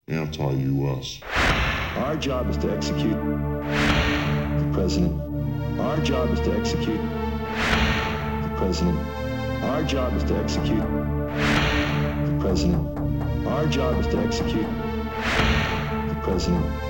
anti-US. Our job is to execute the president. Our job is to execute the president. Our job is to execute the president. Our job is to execute the president.